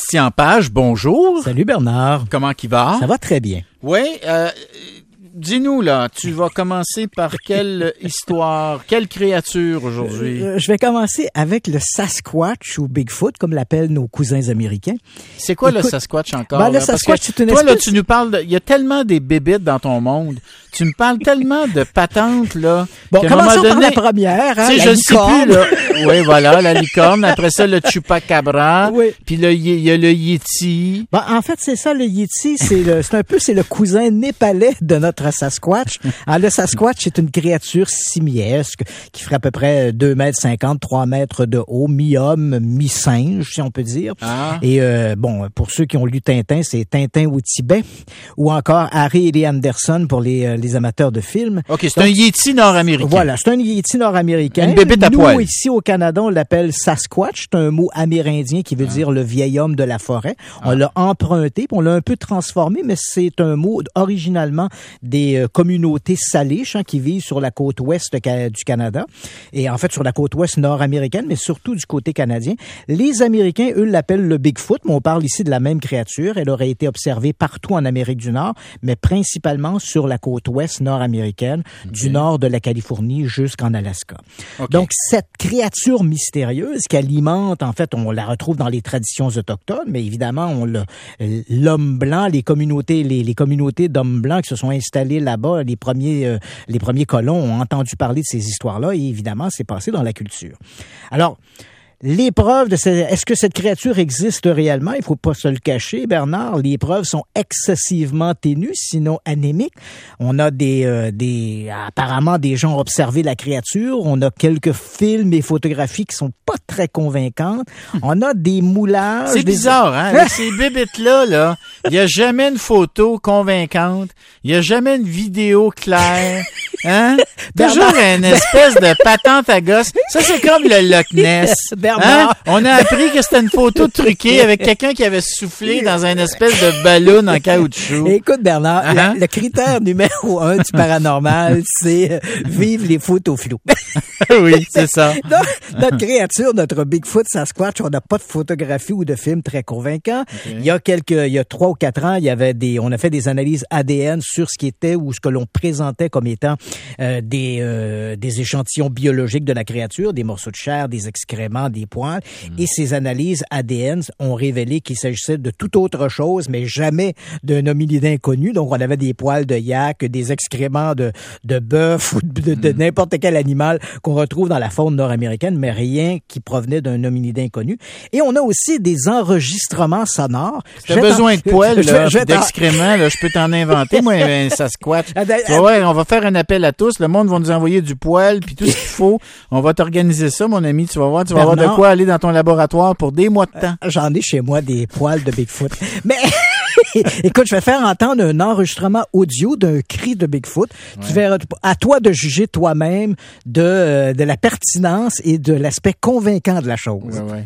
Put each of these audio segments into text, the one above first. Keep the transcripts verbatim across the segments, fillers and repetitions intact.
Christian Page, bonjour. Salut Bernard. Comment qu'il va? Ça va très bien. Oui, euh, dis-nous là, tu vas commencer par quelle histoire, quelle créature aujourd'hui? Euh, je vais commencer avec le Sasquatch ou Bigfoot, comme l'appellent nos cousins américains. C'est quoi Écoute, le Sasquatch encore? Ben, le là? Sasquatch, c'est une toi, espèce... là, tu nous parles de... Il y a tellement des bébites dans ton monde. Tu me parles tellement de patentes, là. Bon, commençons donné, par la première, hein, tu sais, la je licorne. sais plus, là. Oui, voilà, la licorne. Après ça, le chupacabra. Oui. Puis là, il y, y a le yéti. Ben, en fait, c'est ça, le Yeti. C'est le, c'est un peu, c'est le cousin népalais de notre Sasquatch. Alors, le Sasquatch, c'est une créature simiesque qui ferait à peu près deux mètres cinquante, trois mètres de haut, mi-homme, mi-singe, si on peut dire. Ah. Et, euh, bon, pour ceux qui ont lu Tintin, c'est Tintin au Tibet. Ou encore Harry et Lee Anderson pour les, euh, les amateurs de films. OK, c'est Donc, un yéti nord-américain. Voilà, c'est un yéti nord-américain. Une bébête à Nous, poil. ici au Canada, on l'appelle Sasquatch. C'est un mot amérindien qui veut ah. dire le vieil homme de la forêt. On ah. l'a emprunté, puis on l'a un peu transformé, mais c'est un mot originalement des euh, communautés salish hein, qui vivent sur la côte ouest du Canada. Et en fait, sur la côte ouest nord-américaine, mais surtout du côté canadien. Les Américains, eux, l'appellent le Bigfoot, mais on parle ici de la même créature. Elle aurait été observée partout en Amérique du Nord, mais principalement sur la côte ouest nord-américaine, okay. du nord de la Californie jusqu'en Alaska. Okay. Donc, cette créature mystérieuse qui alimente, en fait, on la retrouve dans les traditions autochtones, mais évidemment, on l'a, l'homme blanc, les communautés, les, les communautés d'hommes blancs qui se sont installés là-bas, les premiers, euh, les premiers colons ont entendu parler de ces histoires-là et évidemment, c'est passé dans la culture. Alors, les preuves de cette, est-ce que cette créature existe réellement? Il faut pas se le cacher, Bernard. Les preuves sont excessivement ténues, sinon anémiques. On a des, euh, des, apparemment des gens ont observé la créature. On a quelques films et photographies qui sont pas très convaincantes. On a des moulages. C'est des... bizarre, hein? Avec ces bébites-là, là, il y a jamais une photo convaincante. Il y a jamais une vidéo claire. Hein? Toujours une espèce de patente à gosse. Ça, c'est comme le Loch Ness. Hein? On a appris que c'était une photo truquée avec quelqu'un qui avait soufflé dans une espèce de ballon en caoutchouc. Écoute, Bernard, uh-huh. la, le critère numéro un du paranormal, c'est euh, vivre les photos floues. Oui, c'est ça. Donc, notre créature, notre Bigfoot Sasquatch, on n'a pas de photographie ou de film très convaincant. Okay. Il y a quelques, il y a trois ou quatre ans, il y avait des, on a fait des analyses A D N sur ce qui était ou ce que l'on présentait comme étant euh, des, euh, des échantillons biologiques de la créature, des morceaux de chair, des excréments, des poils. Mmh. Et ces analyses A D N ont révélé qu'il s'agissait de toute autre chose, mais jamais d'un hominidé inconnu. Donc, on avait des poils de yak, des excréments de, de bœuf ou de, de, de n'importe quel animal qu'on retrouve dans la faune nord-américaine, mais rien qui provenait d'un hominidé inconnu. Et on a aussi des enregistrements sonores. Si t'as besoin de poils, là, je, je d'excréments, là, je peux t'en inventer, moi, un Sasquatch. Tu vas voir, on va faire un appel à tous. Le monde va nous envoyer du poil, puis tout ce qu'il faut. On va t'organiser ça, mon ami. Tu vas voir, tu vas Bernard, avoir de quoi aller dans ton laboratoire pour des mois de temps. Euh, j'en ai chez moi des poils de Bigfoot. Mais... Écoute, je vais faire entendre un enregistrement audio d'un cri de Bigfoot. Ouais. Tu verras, à toi de juger toi-même de, de la pertinence et de l'aspect convaincant de la chose. Ouais, ouais.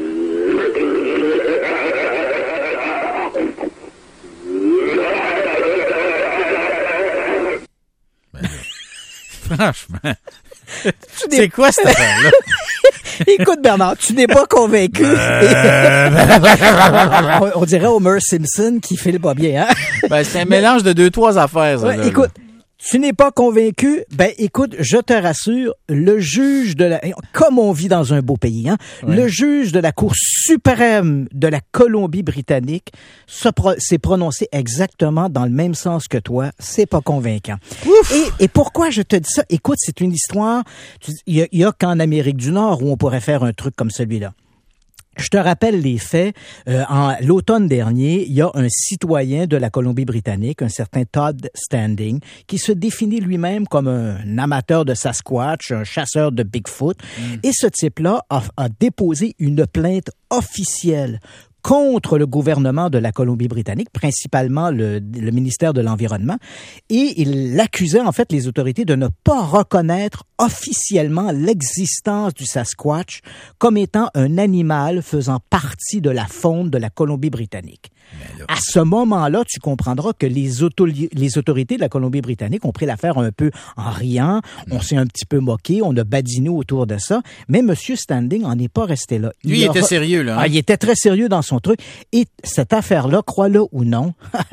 Ben, franchement, c'est quoi cette affaire-là? Écoute, Bernard, tu n'es pas convaincu. on, on dirait Homer Simpson qui file pas bien, hein? Ben, c'est un mélange de deux, trois affaires, ça. Ouais, là, écoute, tu n'es pas convaincu? Ben, écoute, je te rassure, le juge de la... Comme on vit dans un beau pays, hein? Ouais. Le juge de la Cour suprême de la Colombie-Britannique pro- s'est prononcé exactement dans le même sens que toi. C'est pas convaincant. Et, et pourquoi je te dis ça? Écoute, c'est une histoire... Il y a, il y a qu'en Amérique du Nord où on pourrait faire un truc comme celui-là. Je te rappelle les faits. Euh, en l'automne dernier, il y a un citoyen de la Colombie-Britannique, un certain Todd Standing, qui se définit lui-même comme un amateur de Sasquatch, un chasseur de Bigfoot. Mm. Et ce type-là a, a déposé une plainte officielle contre le gouvernement de la Colombie-Britannique, principalement le, le ministère de l'Environnement, et il accusait en fait les autorités de ne pas reconnaître officiellement l'existence du Sasquatch comme étant un animal faisant partie de la faune de la Colombie-Britannique. Là... À ce moment-là, tu comprendras que les, auto- les autorités de la Colombie-Britannique ont pris l'affaire un peu en riant, mmh. on s'est un petit peu moqué, on a badiné autour de ça, mais M. Standing en est pas resté là. Lui, il, il était re... sérieux, là. Hein? Ah, il était très sérieux dans son son truc. Et cette affaire-là, crois-le ou non,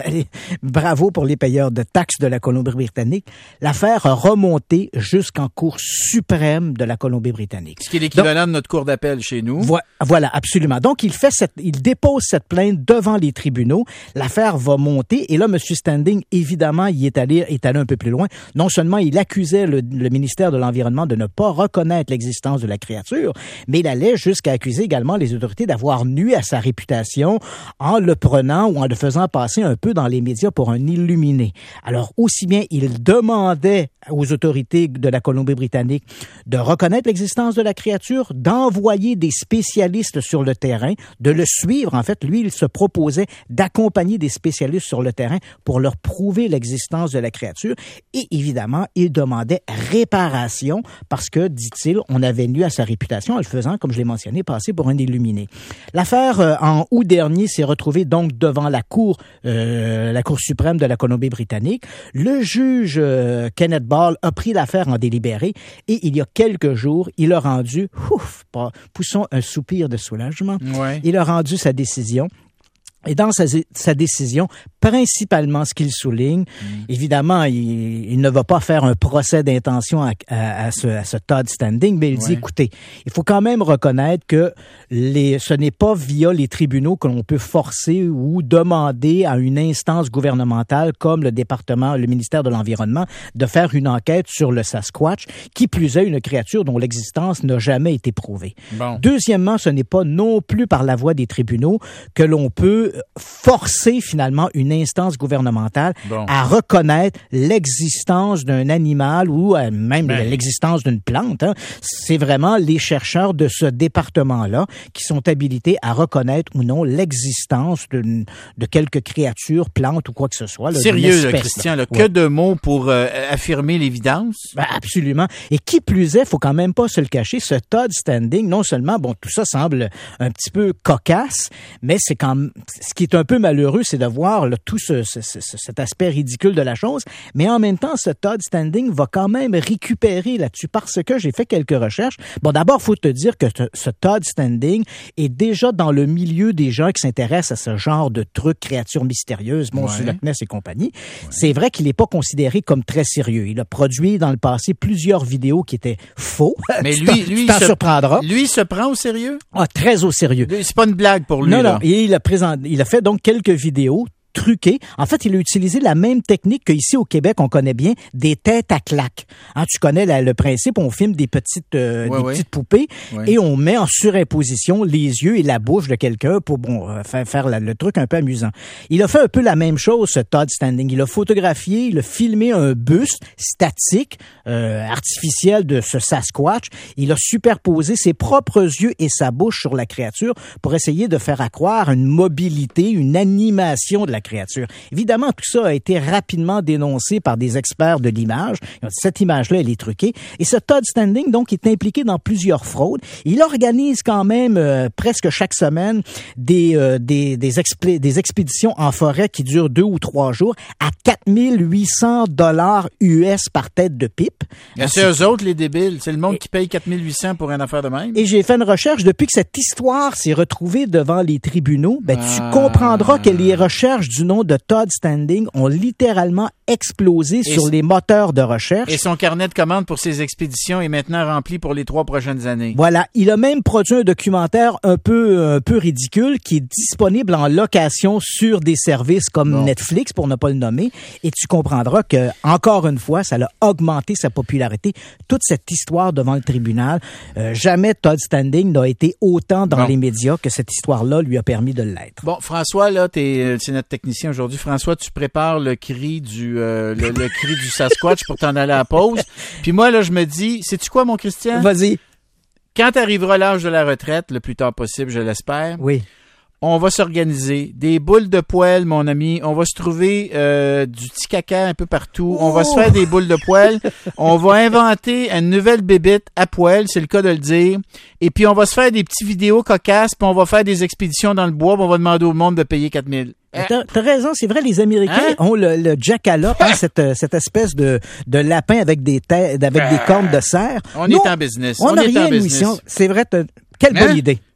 bravo pour les payeurs de taxes de la Colombie-Britannique, l'affaire a remonté jusqu'en Cour suprême de la Colombie-Britannique. Ce qui est l'équivalent Donc, de notre cour d'appel chez nous. Vo- voilà, absolument. Donc, il fait cette, il dépose cette plainte devant les tribunaux. L'affaire va monter. Et là, M. Standing, évidemment, il est allé, est allé un peu plus loin. Non seulement il accusait le, le ministère de l'Environnement de ne pas reconnaître l'existence de la créature, mais il allait jusqu'à accuser également les autorités d'avoir nui à sa réputation en le prenant ou en le faisant passer un peu dans les médias pour un illuminé. Alors, aussi bien il demandait aux autorités de la Colombie-Britannique de reconnaître l'existence de la créature, d'envoyer des spécialistes sur le terrain, de le suivre. En fait, lui, il se proposait d'accompagner des spécialistes sur le terrain pour leur prouver l'existence de la créature. Et évidemment, il demandait réparation parce que, dit-il, on avait nu à sa réputation en le faisant, comme je l'ai mentionné, passer pour un illuminé. L'affaire, euh, en août dernier, s'est retrouvée donc devant la Cour, euh, la Cour suprême de la Colombie-Britannique. Le juge euh, Kenneth Ball a pris l'affaire en délibéré et il y a quelques jours, il a rendu, ouf, poussons un soupir de soulagement, ouais. il a rendu sa décision. Et dans sa, sa décision, principalement ce qu'il souligne, mmh. évidemment, il, il ne va pas faire un procès d'intention à, à, à, ce, à ce Todd Standing, mais il ouais. dit, écoutez, il faut quand même reconnaître que les, ce n'est pas via les tribunaux que l'on peut forcer ou demander à une instance gouvernementale comme le département, le ministère de l'Environnement, de faire une enquête sur le Sasquatch, qui plus est une créature dont l'existence n'a jamais été prouvée. Bon. Deuxièmement, ce n'est pas non plus par la voie des tribunaux que l'on peut forcer finalement une instance gouvernementale bon. à reconnaître l'existence d'un animal ou euh, même ben. l'existence d'une plante. Hein. C'est vraiment les chercheurs de ce département-là qui sont habilités à reconnaître ou non l'existence d'une, de quelques créatures, plantes ou quoi que ce soit. Là, Sérieux, espèce, là, Christian, là, ouais. que de mots pour euh, affirmer l'évidence? Ben, absolument. Et qui plus est, faut quand même pas se le cacher, ce Todd Standing, non seulement, bon, tout ça semble un petit peu cocasse, mais c'est quand même ce qui est un peu malheureux, c'est de voir là, tout ce, ce, ce, cet aspect ridicule de la chose. Mais en même temps, ce Todd Standing va quand même récupérer là-dessus parce que j'ai fait quelques recherches. Bon, d'abord, il faut te dire que ce, ce Todd Standing est déjà dans le milieu des gens qui s'intéressent à ce genre de trucs, créatures mystérieuses, monstres du Loch Ness et compagnie. Ouais. C'est vrai qu'il n'est pas considéré comme très sérieux. Il a produit dans le passé plusieurs vidéos qui étaient faux. Mais tu lui, t'en, lui, tu t'en se, surprendras. Lui, il se prend au sérieux? Ah, très au sérieux. C'est pas une blague pour lui. Non, là. non. Et il a présenté, il a fait donc quelques vidéos truquées. En fait, il a utilisé la même technique qu'ici au Québec, on connaît bien, des têtes à claques. Hein, tu connais la, le principe, on filme des petites, euh, ouais, des ouais. petites poupées ouais. et on met en surimposition les yeux et la bouche de quelqu'un pour bon faire, faire la, le truc un peu amusant. Il a fait un peu la même chose, ce Todd Standing. Il a photographié, il a filmé un buste statique, euh, artificiel de ce Sasquatch. Il a superposé ses propres yeux et sa bouche sur la créature pour essayer de faire accroire une mobilité, une animation de la créature. Évidemment, tout ça a été rapidement dénoncé par des experts de l'image. Cette image-là, elle est truquée. Et ce Todd Standing, donc, est impliqué dans plusieurs fraudes. Il organise quand même euh, presque chaque semaine des euh, des des, expé- des expéditions en forêt qui durent deux ou trois jours à quatre mille huit cents dollars U S par tête de pipe. C'est, c'est eux autres les débiles. C'est le monde et, qui paye quatre mille huit cents pour une affaire de même. Et j'ai fait une recherche depuis que cette histoire s'est retrouvée devant les tribunaux. Ben, ah. tu comprendras que les recherches du nom de Todd Standing ont littéralement explosé et sur les moteurs de recherche. Et son carnet de commandes pour ses expéditions est maintenant rempli pour les trois prochaines années. Voilà. Il a même produit un documentaire un peu, un peu ridicule qui est disponible en location sur des services comme bon. Netflix, pour ne pas le nommer. Et tu comprendras que, encore une fois, ça a augmenté sa popularité. Toute cette histoire devant le tribunal, euh, jamais Todd Standing n'a été autant dans bon. les médias que cette histoire-là lui a permis de l'être. Bon, François, là, t'es, c'est notre technicien aujourd'hui. François, tu prépares le cri du, euh, le, le cri du Sasquatch pour t'en aller à la pause. Puis moi, là, je me dis, sais-tu quoi, mon Christian? Vas-y. Quand arrivera l'âge de la retraite, le plus tard possible, je l'espère. Oui. On va s'organiser. Des boules de poêle, mon ami. On va se trouver euh, du petit caca un peu partout. On va se faire des boules de poêle. On va inventer une nouvelle bébite à poêle, c'est le cas de le dire. Et puis, on va se faire des petites vidéos cocasses, puis on va faire des expéditions dans le bois, puis on va demander au monde de payer quatre mille. T'as, t'as raison, c'est vrai, les Américains hein? ont le, le jackalope, hein, cette, cette espèce de, de lapin avec des têtes, avec des cornes de cerf. On Nous, est en business. On n'a rien, mission. C'est vrai, t'as, quelle hein? bonne idée.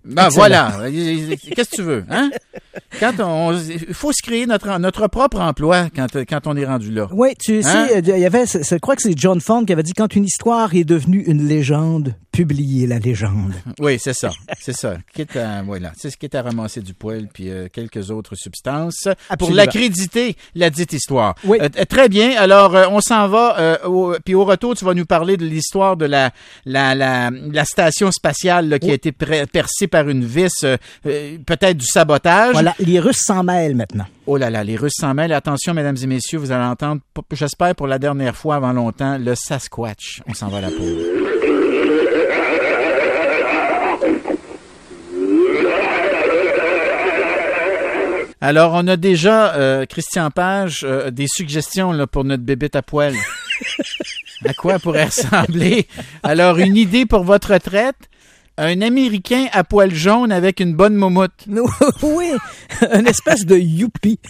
Ben voilà, qu'est-ce que tu veux, hein? Quand on, il faut se créer notre notre propre emploi quand quand on est rendu là. Oui, tu sais, hein? Il y avait, je crois que c'est John Fond qui avait dit quand une histoire est devenue une légende, publiez la légende. Oui, c'est ça, c'est ça. Quitte à, voilà, c'est ce qui est à ramasser du poil puis euh, quelques autres substances Absolument. Pour l'accréditer la dite histoire. Oui. Euh, très bien. Alors euh, on s'en va. Euh, au, puis au retour, tu vas nous parler de l'histoire de la la la, la station spatiale là, qui oui. a été percée par une vis, euh, peut-être du sabotage. Voilà, les Russes s'en mêlent maintenant. Oh là là, les Russes s'en mêlent. Attention, mesdames et messieurs, vous allez entendre, j'espère pour la dernière fois avant longtemps, le Sasquatch. On s'en va à la pause. Alors, on a déjà, euh, Christian Page, euh, des suggestions là, pour notre bébête à poil. À quoi elle pourrait ressembler? Alors, une idée pour votre retraite? Un Américain à poil jaune avec une bonne moumoute. Oui, une espèce de youpi.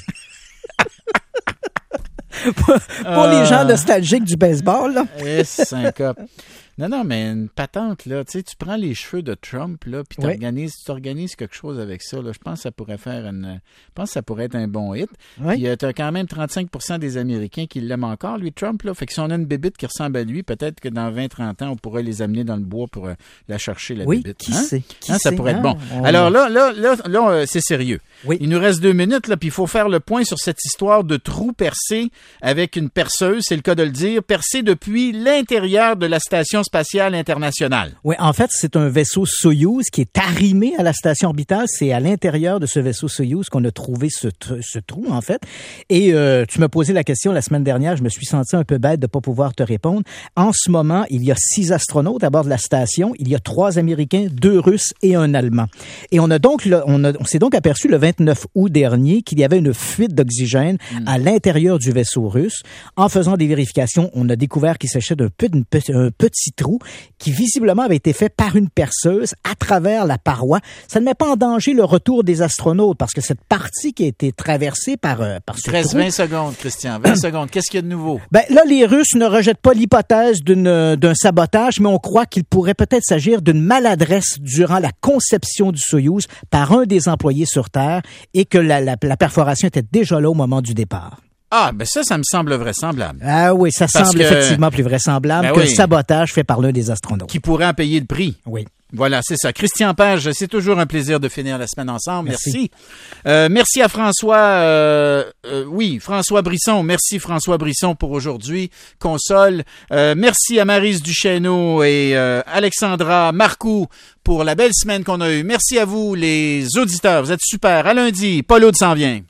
pour pour euh... les gens nostalgiques du baseball, là. Et syncope. Non, non, mais une patente, là, tu sais, tu prends les cheveux de Trump, là, puis tu organises, tu organises quelque chose avec ça, là. Je pense que ça pourrait faire une, je pense que ça pourrait être un bon hit. Oui. Puis, euh, t'as quand même trente-cinq pour cent des Américains qui l'aiment encore, lui, Trump, là. Fait que si on a une bébite qui ressemble à lui, peut-être que dans vingt trente ans, on pourrait les amener dans le bois pour euh, la chercher, la oui, bébite. Qui hein? sait? Qui hein, sait? Ça pourrait ah, être bon. On... Alors là, là, là, là, là euh, c'est sérieux. Oui. Il nous reste deux minutes, là, puis il faut faire le point sur cette histoire de trou percé avec une perceuse, c'est le cas de le dire, percé depuis l'intérieur de la Station spatiale internationale. Oui, en fait, c'est un vaisseau Soyouz qui est arrimé à la station orbitale. C'est à l'intérieur de ce vaisseau Soyouz qu'on a trouvé ce, tr- ce trou, en fait. Et euh, tu m'as posé la question la semaine dernière. Je me suis senti un peu bête de pas pouvoir te répondre. En ce moment, il y a six astronautes à bord de la station. Il y a trois Américains, deux Russes et un Allemand. Et on a donc, le, on, a, on s'est donc aperçu le vingt-neuf août dernier qu'il y avait une fuite d'oxygène mmh. à l'intérieur du vaisseau russe. En faisant des vérifications, on a découvert qu'il s'agissait d'un peu, d'un petit trou qui visiblement avait été fait par une perceuse à travers la paroi. Ça ne met pas en danger le retour des astronautes parce que cette partie qui a été traversée par, euh, par ce reste trou... vingt secondes, Christian. vingt secondes. Qu'est-ce qu'il y a de nouveau? Ben, là, les Russes ne rejettent pas l'hypothèse d'une, d'un sabotage, mais on croit qu'il pourrait peut-être s'agir d'une maladresse durant la conception du Soyouz par un des employés sur Terre et que la, la, la perforation était déjà là au moment du départ. Ah, ben ça, ça me semble vraisemblable. Ah oui, ça Parce semble que... effectivement plus vraisemblable ben qu'un oui. sabotage fait par l'un des astronautes. Qui pourrait en payer le prix. Oui. Voilà, c'est ça. Christian Page, c'est toujours un plaisir de finir la semaine ensemble. Merci. Merci, euh, merci à François, euh, euh, oui, François Brisson. Merci François Brisson pour aujourd'hui. Console. Euh, merci à Maryse Duchesneau et euh, Alexandra Marcoux pour la belle semaine qu'on a eue. Merci à vous, les auditeurs. Vous êtes super. À lundi. Paul Aude s'en vient.